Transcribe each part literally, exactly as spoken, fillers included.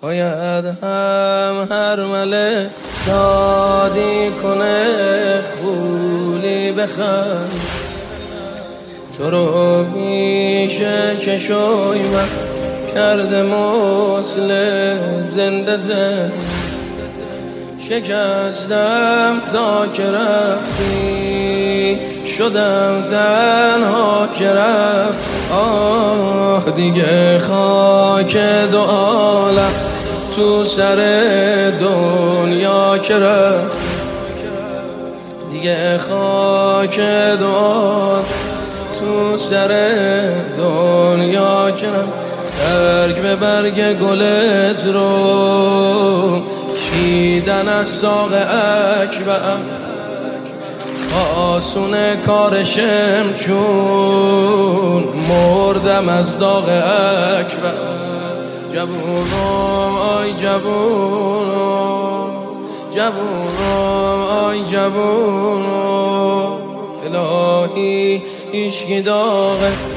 باید هم هر مله شادی کنه خولی بخند تو رو میشه چشوی من کرده مثل زنده زن شکستم تا که رفتی شدم تنها که رفت آه دیگه خاک دو عالم تو سر دنیا که رفت دیگه خاک دو عالم تو سر دنیا که رفت برگ به برگ گلت رو چیدن از ساق اکبر آسونه کارشم چون مردم از داغ اکبر جوونم آی جوونم جوونم آی جوونم الهی هیچکی داغ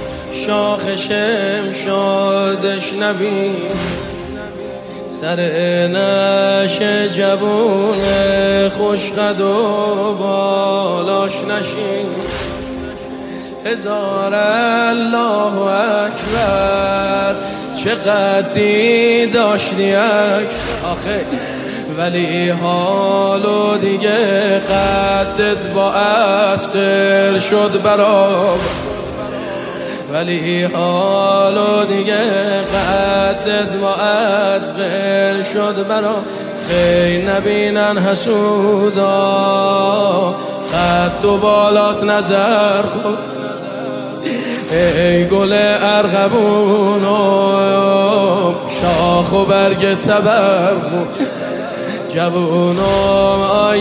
شاخشم شادش نبین سر نشه جوون خوشقد و بالاش نشین هزار الله اکبر چه قدی داشتی آخه ولی حالو دیگه قدت با اسقر شد برام ولی حالو دیگه قدت با اسقر شد برام خیر نبینن حسودا قد و بالات نظر خود ای گل ارغبونم شاخ و برگ تبر خود جوونم آی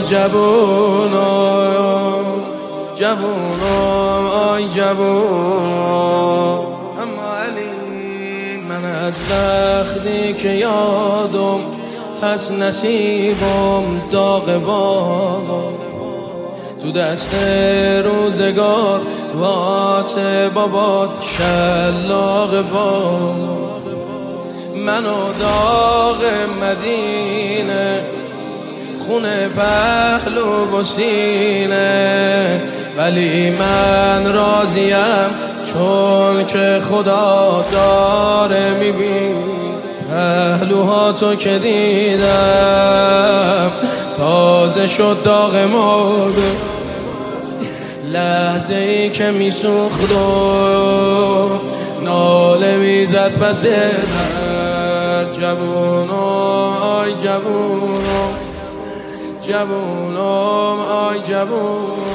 جوونم جوونم آی جوونم اما علی من از وقتی که یادم هست نصیبم داغ بابا تو دست روزگار واسه بابات شلاق بابا منو داغ مدینه خونه پهلو بسینه ولی من راضیم چون که خدا داره میبین پهلوها تو که دیدم تازه شد داغ مرده لحظه ای که میسوخت و ناله میزد پس در جوونم آی جوونم جوونم آی جوونم